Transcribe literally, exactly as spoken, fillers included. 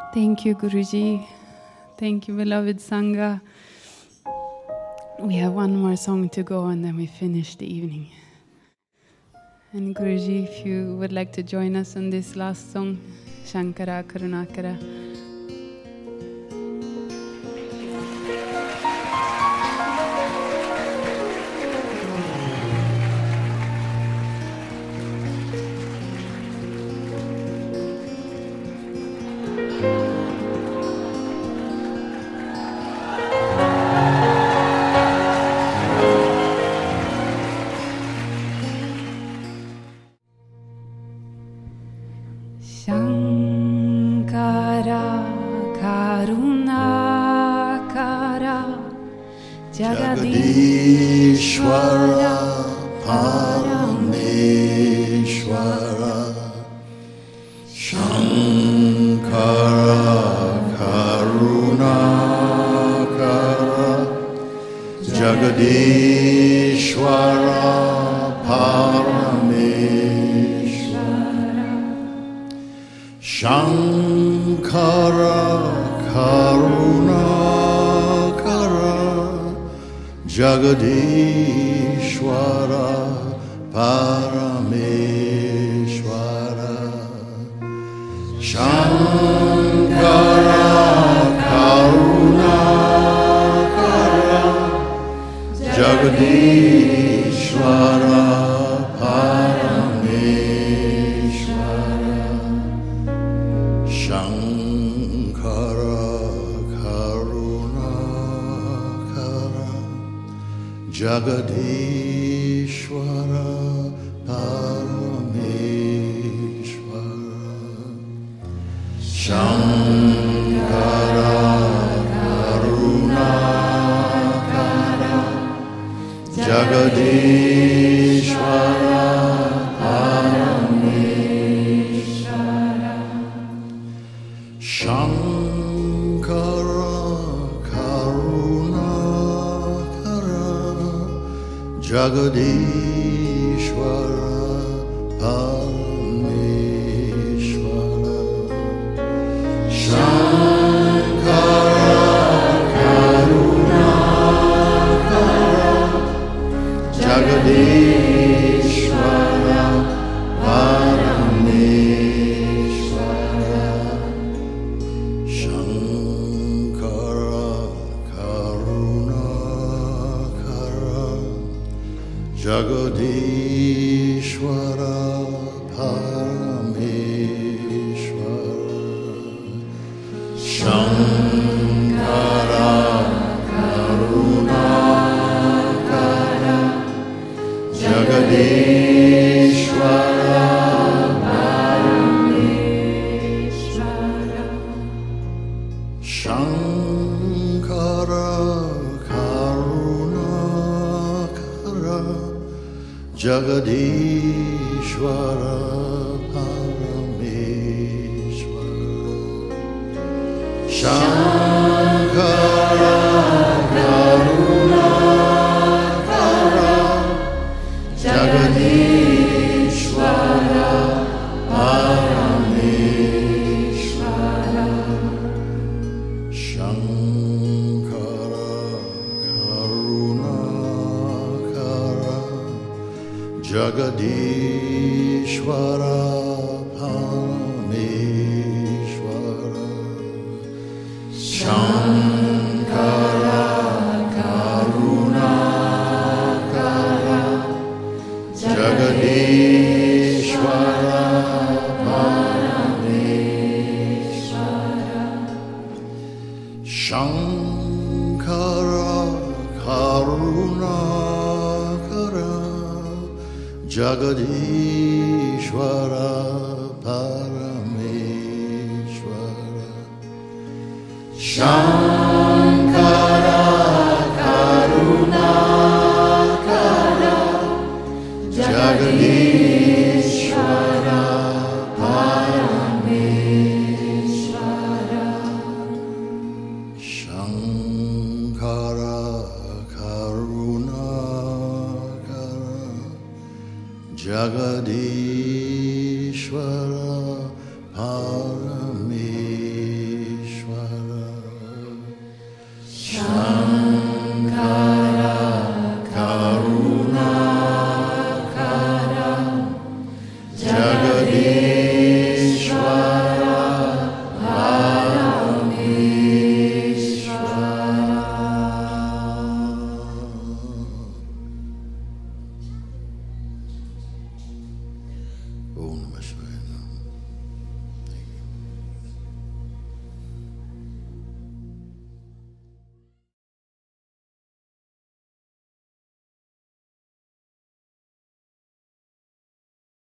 Thank you, Guruji. Thank you, beloved Sangha. We have one more song to go and then we finish the evening. And Guruji, if you would like to join us on this last song, Shankara Karunakara. Shankara Karunakara Jagadishwara Parameshwara Shankara Karunakara Jagadishwara Parameshwara Shankara Karunakara Jagadishwara Parameshwara Shankara Karunakara Jagadishwara Parameshwara Shankara Karunakara Jagadishwara Parameshwara Shankara Karunakara Jagadishwara Parameshwara Shankara Karunakara Jagadishwara Parameshwara Shankara Karunakara Jagadishwara Parameshwara Shankara Karunakara Jagadishwara Parameshwara Shankara Karunakara Jagadishwara Parameshwara Shankara Karunakara Jagadishwara Parameshwara Shankara Karunakara Jagadishwara Parameshwara Shankara Karunakara Jagadishwara Parameshwara Shankara Karunakara Jagadishwara Parameshwara Shankara Karunakara Jagadishwara Parameshwara Shankara Karunakara Jagadishwara Parameshwara Shankara Karunakara Jagadishwara Parameshwara